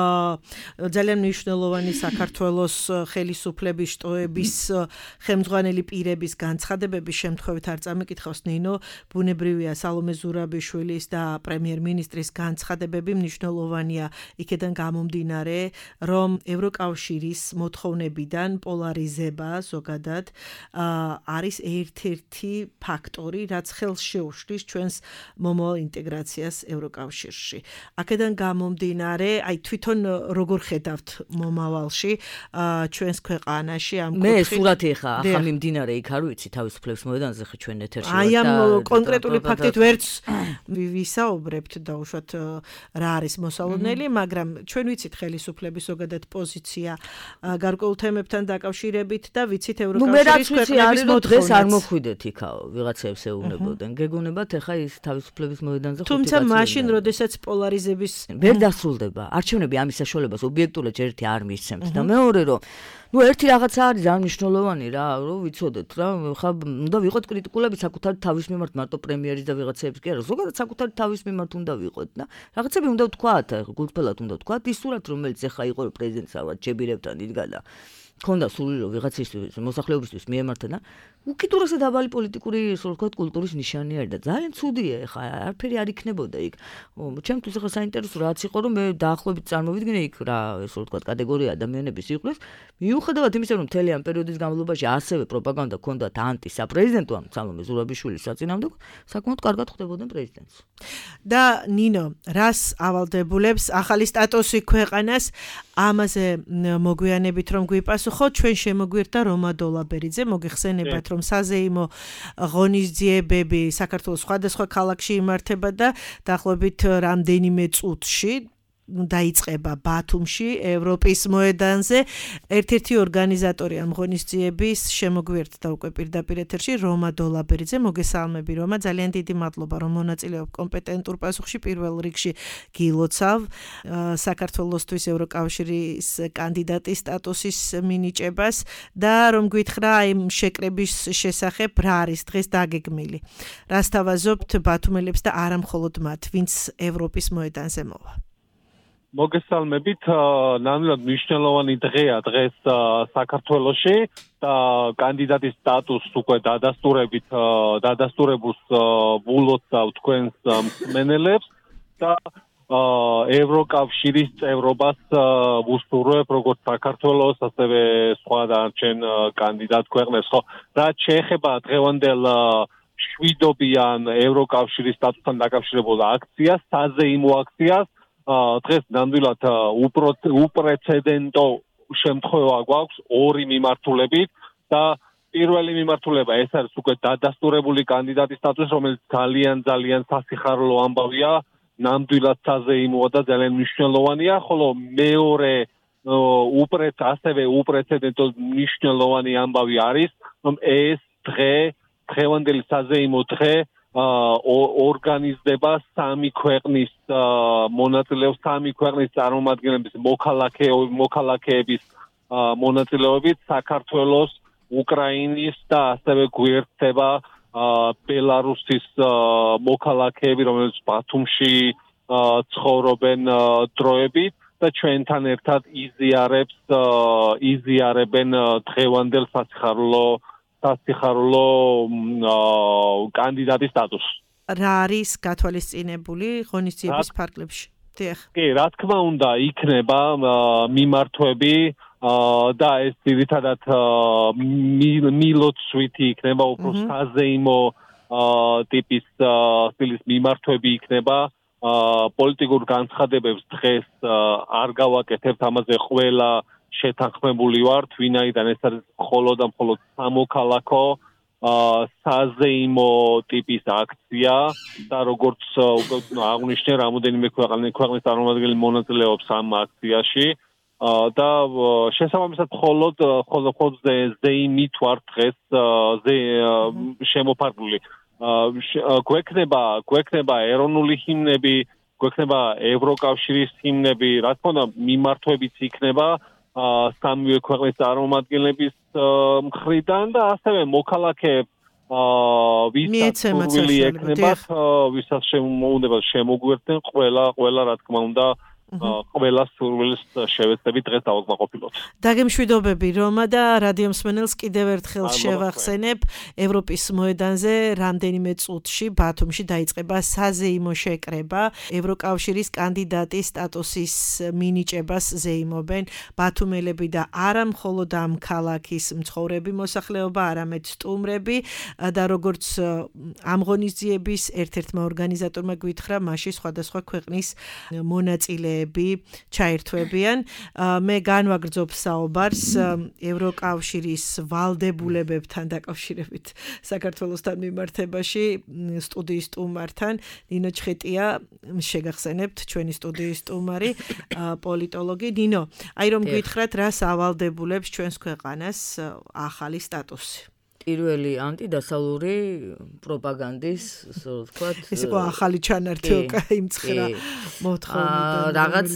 S2: ძალიან მნიშვნელოვანი საქართველოს ხელისუფლების შტოების ხელმძღვანელი პირების განცხადებების შემთხვევით არ წამიკითხავს ნინო, ბუნებრივია სალომე ზურაბიშვილის და პრემიერ-მინისტრის განცხადებები მნიშვნელოვანია იქედან გამომდინარე, რომ ევროკავშირის მოთხოვნებიდან პოლარიზება ზოგადად არის ერთ-ერთი ფაქტორი, რაც ხელს შეუშლის ჩვენს მომავალ ინტეგრაციას ევროკავშირში. აქედან გამომდინარე, აი თვითონ როგორ ხედავთ მომავალში ჩვენს ქვეყანაში ამ
S3: კუთხით? მე სურათი ხა ახლა მიმდინარე იქ არ ვიცი თავისუფლების მოედანზე ხა ჩვენ ეთერში
S2: ვართ. აი ამ კონკრეტული ფაქტით ვერც ვისაუბრებთ და უშუალოდ რა არის მოსალოდნელი, მაგრამ ჩვენ ვიცით ხელისუფლების ზოგადად პოზიცია გარკვეულ თემებთან დაკავშირებით და ვიცით ევროკავშირის ქვეყნების
S3: მოთხოვნას. არ მოხვიდეთ იქაო, ვიღაცებს ეუბნებოდნენ. გეგონებათ ახლა ის თავისუფლების მოედანზე ხუთი
S2: თუმცა მაშინ, როდესაც პოლარიზების
S3: ვერ დასრულდება, არჩევნები ამის საშუალებას ობიექტურად ერთი არ მისცემთ და მეორე რომ ну ერთი რაღაცა არის ძალიან მნიშვნელოვანი რა, რომ ვიცოდეთ რა, ხა უნდა ვიყოთ კრიტიკულები საკუთარი თავის მიმართ, მარტო პრემიერის და ვიღაცების კი არა, ზოგადად საკუთარი თავის მიმართ უნდა ვიყოთ და რაღაცები უნდა ვთქვათ, გულწრფელად უნდა ვთქვათ, ის სურათ რომელიც ახლა იყო პრეზიდენტს ალბათ ჯებირებთან იდგა და ქონდა სული რომ ვიღაცისთვის მოსახლეობისთვის მიემართა და უკიდურესად დაბალი პოლიტიკური ისე ვთქვათ კულტურის ნიშანი არის და ძალიან ცუდია ეხა არაფერი არ იქნებოდა იქ. ჩემთვის ეხა საინტერესო რაც იყო რომ მე დაახლოებით წარმოვიდგინე იქ რა ისე ვთქვათ კატეგორია ადამიანების იყვნენ მიუხედავად იმისა რომ მთელი ამ პერიოდის განმავლობაში ასევე პროპაგანდა ქონდათ ანტი საპრეზიდენტო ამ სალომე ზურაბიშვილის საწინააღმდეგო საკმაოდ კარგად ხვდებოდნენ პრეზიდენტს.
S2: და ნინო რას ავალდებულებს ახალი სტატუსი ქვეყანას ამაზე მოგვიანებით რომ გვიპასუხო ჩვენ შემოგვირთა რომა დოლაბერიძე მოგიხსენებათ რომ საზეიმო ღონისძიებები საქართველოს სხვადასხვა ქალაქში იმართება და დაახლოებით რამდენიმე წუთში დაიწყება ბათუმში, ევროპის მოედანზე. ერთ-ერთი ორგანიზატორი ამ ღონისძიების შემოგვიერთდა უკვე პირდაპირ ეთერში რომა დოლაბერიძე. მოგესალმები რომა, ძალიან დიდი მადლობა რომ მონაწილეობ კომპეტენტურ პასუხში. პირველ რიგში გილოცავ საქართველოსთვის ევროკავშირის კანდიდატის სტატუსის მინიჭებას და რომ გითხრა იმ შეკრების შესახებ რა არის დღეს დაგეგმილი. რას თავაზობთ ბათუმელებს და არა მხოლოდ მათ, ვინც ევროპის მოედანზე მოვა.
S5: მოგესალმებით, ნამდვილად მნიშვნელოვანი დღეა დღეს საქართველოში და კანდიდატის სტატუსს უკვე დადასტურებით დადასტურებულს ვულოცავ თქვენს მსმენელებს და ევროკავშირის წევრობას ვუსურვებ როგორც საქართველოს, ასევე სხვა დანარჩენ კანდიდატ ქვეყნებს. ხო, რაც შეეხება დღევანდელ შვიდობიან ევროკავშირის სტატუსთან დაკავშირებულ აქციას, საზეიმო აქციას, დღეს ნამდვილად უპრეცედენტო შემთხვევა გვაქვს ორი მიმართულებით და პირველი მიმართულება ეს არის უკვე დადასტურებული კანდიდატის სტატუსი, რომელიც ძალიან ძალიან სასიხარულო ამბავია, ნამდვილად საზეიმოა და ძალიან მნიშვნელოვანია, ხოლო მეორე უპრეც ასევე უპრეცედენტო მნიშვნელოვანი ამბავი არის, რომ ეს დღე დღევანდელი საზეიმო დღე ორგანიზდება სამი ქვეყნის მონაწილეობის სამი ქვეყნის წარმომადგენლების მოქალაქეების მონაწილეობით საქართველოს, უკრაინის და ასევე გვერდება ბელარუსის მოქალაქეები, რომელიც ბათუმში ცხოვრობენ დროებით და ჩვენთან ერთად იზიარებს იზიარებენ დღევანდელ სასიხარულო სასიხარულო კანდიდატის სტატუსს.
S2: რა არის გათვალისწინებული ღონისძიების ფარგლებში? დიახ.
S5: კი, რა თქმა უნდა, იქნება მიმართვები და ეს ძირითადად მილოცვითი იქნება, უფრო საზეიმო ტიპის სტილის მიმართვები იქნება. პოლიტიკურ განცხადებებს დღეს არ გავაკეთებთ, ამაზე ყველა შეთანხმებული ვართ, ვინაიდან ეს არის მხოლოდ და მხოლოდ სამოქალაქო საზეიმო ტიპის აქცია და როგორც აღნიშნე, რამოდენიმე ქვეყნის წარმომადგენელი მონაწილეობს ამ აქციაში და შესაბამისად მხოლოდ მხოლოდ ზეიმით ვართ დღეს შემოფარგლული. გვექნება გვექნება ეროვნული ჰიმნები, გვექნება ევროკავშირის ჰიმნები, რა თქმა უნდა, მიმართვებიც იქნება სამივე ქვეყნის წარმომადგენლების მხრიდან და ასევე მოქალაქეებს ვისაც სურვილი ექნებათ, ვისაც შემოუნდება შემოგვერთდნენ, ყველა ყველა რა თქმა უნდა ყველა სურვილს შევეცდებით დღეს დავაკმაყოფილოთ.
S2: დაგემშვიდობები რომა და რადიო მსმენელს კიდევ ერთხელ შევახსენებ, ევროპის მოედანზე რამდენიმე წუთში ბათუმში დაიწყება საზეიმო შეკრება, ევროკავშირის კანდიდატის სტატუსის მინიჭებას ზეიმობენ ბათუმელები და არა მხოლოდ ამ ქალაქის მცხოვრები მოსახლეობა, არამედ სტუმრები და როგორც ამ ღონისძიების ერთ-ერთმა ორგანიზატორმა გვითხრა, მასში სხვადასხვა ქვეყნის მონაწილე ჩაერთვებიან. მე განვაგრძობ საუბარს ევროკავშირის ვალდებულებებთან დაკავშირებით საქართველოსთან მიმართებაში სტუდიის სტუმართან. ნინო ჩხეტია, შეგახსენებთ, ჩვენი სტუდიის სტუმარი, პოლიტოლოგი. ნინო, აი რომ გითხრათ, რას ავალდებულებს ჩვენს ქვეყანას ახალი სტატუსი?
S3: პირველი ანტიდასავლური პროპაგანდის, ასე ვთქვათ,
S2: ეს იყო ახალი ჩანართი უკა იმ ცხრა მოთხოვნიდან
S3: რაღაც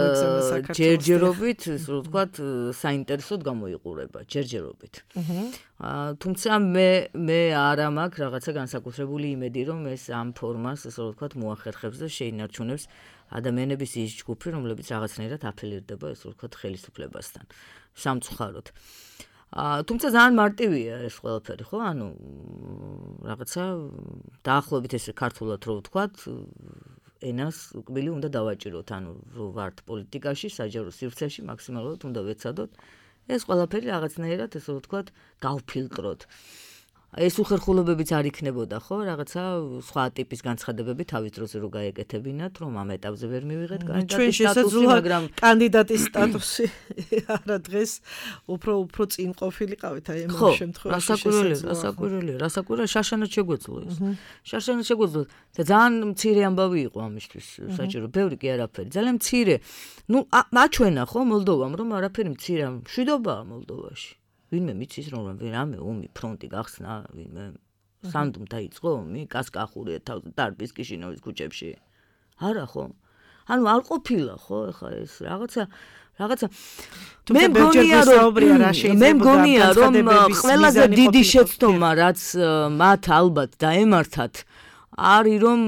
S3: ჯერჯერობით, ასე ვთქვათ, საინტერესოდ გამოიყურება, ჯერჯერობით. თუმცა მე მე არა მაქვს რაღაცა განსაკუთრებული იმედი, რომ ეს ამ ფორმას, ასე ვთქვათ, მოახერხებს და შეინარჩუნებს ადამიანების ის ჯგუფი, რომლებიც რაღაცნაირად აფილირდება, ასე ვთქვათ, ხელისუფლებასთან, სამწუხაროდ. თუმცა ძალიან მარტივია ეს ყველაფერი, ხო? ანუ რაღაცა დაახლოებით ესე ქართულად რო ვთქვათ, ენას კბილი უნდა დავაჭიროთ, ანუ რო ვართ პოლიტიკაში, საჯარო სივრცეში მაქსიმალურად უნდა ვეცადოთ ეს ყველაფერი რაღაცნაირად, ესე ვთქვათ, გავფილტროთ. ეს უხერხულობებიც არ იქნებოდა, ხო? რაღაცა სხვა ტიპის განცხადებები თავის დროზე რო გაეკეთებინათ, რომ ამ ეტაპზე ვერ მივიღეთ კანდიდატის სტატუსი, მაგრამ
S2: კანდიდატის სტატუსი არა დღეს უფრო უფრო წინ ყოფილიყავით აი ამ შემთხვევაში.
S3: რასაკვირველია, რასაკვირველია, რასაკვირველია, შაშანაც შეგვეძლო ეს. შაშანაც შეგვეძლო და ძალიან მცირე ამბავი იყო ამისთვის საჭირო, ბევრი კი არაფერი, ძალიან მცირე. ნუ აჩვენა ხო მოლდოვამ, რომ არაფერი მცირე, მშვიდობაა მოლდოვაში. ვინმე მიცის რომ რამე ომი ფრონტი გახსნა, ვინმე სანდუმ დაიწყო ომი, კასკახურია თავზე დარბის კიშინოვის ქუჩებში. არა ხო? ანუ არ ყოფილა ხო ეხა ეს რაღაცა რაღაცა მე მგონია რომ მე მგონია რომ ყველაზე დიდი შეცდომა რაც მათ ალბათ დაემართათ არის რომ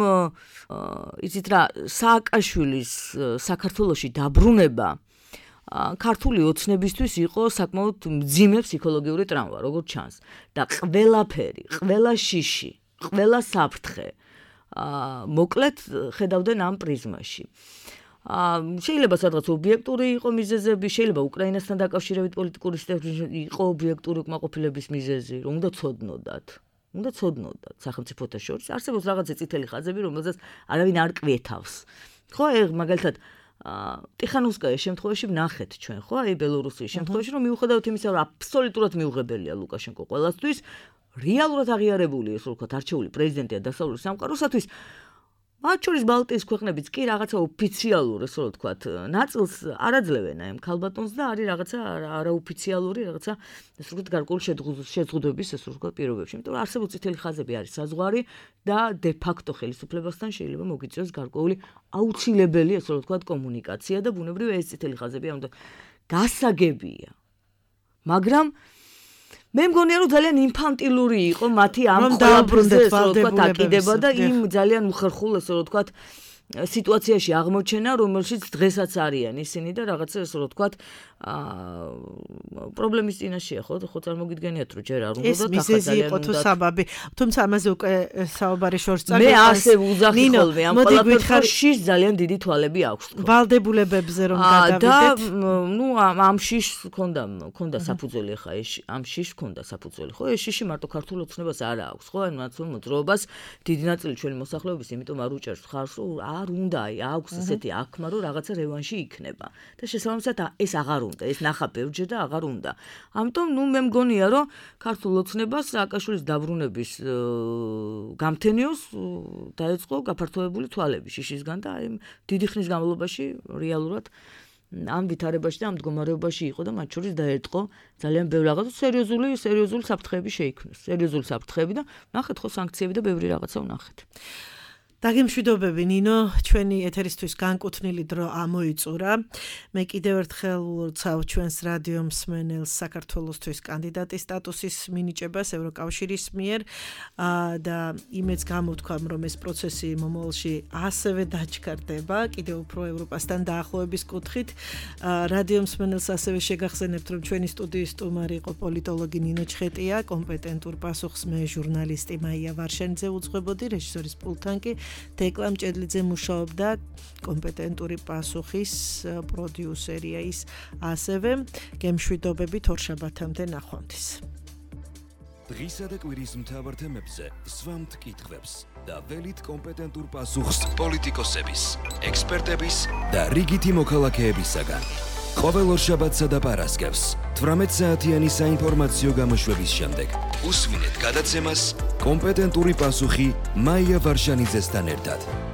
S3: იცით რა სააკაშვილის საქართველოში დაბრუნება ქართული ოცნებისთვის იყო საკმაოდ მძიმე ფსიქოლოგიური ტრავმა, როგორც ჩანს. და ყველაფერი, ყველა შიში, ყველა საფრთხე მოკლედ ხედავდნენ ამ პრიზმაში. შეიძლება სადღაც ობიექტური იყო მიზეზები, შეიძლება უკრაინასთან დაკავშირებით პოლიტიკური სიტუაცია იყო ობიექტური უკმაყოფილების მიზეზი, რომ უნდა ცოდნოდათ. უნდა ცოდნოდათ სახელმწიფოთა შორის. არსებობს რაღაცა წითელი ხაზები, რომელზეც არავინ არ კვიეთავს. ხო, მაგალითად ტიხანოვსკაიას შემთხვევაში ვნახეთ ჩვენ, ხო, აი ბელორუსიის შემთხვევაში, რომ მიუხედავად იმისა, რომ აბსოლუტურად მიუღებელია ლუკაშენკო ყველასთვის, რეალურად აღიარებული ეს ვთქვათ, არჩეული პრეზიდენტია დასავლური სამყაროსათვის, მათ შორის ბალტიის ქვეყნებიც კი რაღაცა ოფიციალურ, ესე ვთქვათ, ნაწილს არ აძლევენ აი ამ ქალბატონს და არის რაღაცა არაოფიციალური, რაღაცა ესე ვთქვათ, გარკვეული შეზღუდვების ესე ვთქვათ პირობებში. იმიტომ რომ არსებობს წითელი ხაზები არის საზღვარი და დე ფაქტო ხელისუფლებასთან შეიძლება მოგიწევს გარკვეული აუცილებელი ესე ვთქვათ კომუნიკაცია და ბუნებრივ ეს წითელი ხაზები ამ გასაგებია. მაგრამ მე მგონია რომ ძალიან ინფანტილური იყო მათი ამ ყველაფერზე ესე ვთქვათ აკიდება და იმ ძალიან უხერხულ ესე ვთქვათ სიტუაციაში აღმოჩენა, რომელშიც დღესაც არიან ისინი და რაღაცა ესე ვთქვათ პრობლემის წინაშეა, ხო? ხო წარმოგიდგენიათ რომ ჯერ არ უნდა
S2: ეს მიზეზი იყო თუ საბაბი. თუმცა ამაზე უკვე საუბარი შორს წარგეს.
S3: მე ასე უძახი ხოლმე ამ ყველაფერს შიშს ძალიან დიდი თვალები აქვს.
S2: ვალდებულებებზე რომ გადავიდეთ.
S3: და ნუ ამ შიშს ქონდა ქონდა საფუძველი ხა ეს ამ შიშს ქონდა საფუძველი, ხო? ეს შიში მარტო ქართულ ოცნებას არ აქვს, ხო? ან მათს მოძრაობას დიდი ნაწილი ჩვენი მოსახლეობის იმიტომ არ უჭერს ხარს, რომ არ უნდა აი აქვს ესეთი აქმა რომ რაღაცა რევანში იქნება. და შესაბამისად ეს აღარ უნდა, ეს ნახა ბევრჯერ და აღარ უნდა. ამიტომ ნუ მე მგონია რომ ქართულ ოცნებას სააკაშვილის დაბრუნების გამთენიოს დაეწყო გაფართოებული თვალები შიშისგან და აი დიდი ხნის განმავლობაში რეალურად ამ ვითარებაში და ამ მდგომარეობაში იყო და მათ შორის დაერტყო ძალიან ბევრი რაღაცა სერიოზული სერიოზული საფრთხეები შეიქმნეს. სერიოზული საფრთხეები და ნახეთ ხო სანქციები და ბევრი რაღაცა ვნახეთ.
S2: დაგემშვიდობები ნინო, ჩვენი ეთერისთვის განკუთვნილი დრო ამოიწურა. მე კიდევ ერთხელ ვულოცავ ჩვენს რადიო მსმენელს საქართველოსთვის კანდიდატის სტატუსის მინიჭებას ევროკავშირის მიერ და იმეც გამოვთქვამ, რომ ეს პროცესი მომავალში ასევე დაჩქარდება, კიდევ უფრო ევროპასთან დაახლოების კუთხით. რადიო მსმენელს ასევე შეგახსენებთ, რომ ჩვენი სტუდიის სტუმარი იყო პოლიტოლოგი ნინო ჩხეტია, კომპეტენტურ პასუხს მე ჟურნალისტი მაია ვარშენიძე უძღვებოდი, რეჟისორის პულტთან კი თეკლა მჭედლიძე მუშაობდა კომპეტენტური პასუხის პროდიუსერია ის ასევე გემშვიდობებით ორშაბათამდე ნახვამდის.
S1: დღისა და კვირის მთავარ თემებზე სვამთ კითხვებს და ველით კომპეტენტურ პასუხს პოლიტიკოსების, ექსპერტების და რიგითი მოქალაქეებისაგან. ყოველ ორშაბათსა და პარასკევს თვრამეტ საათიანი საინფორმაციო გამოშვების შემდეგ უსმინეთ გადაცემას კომპეტენტური პასუხი მაია ვარშანიძესთან ერთად.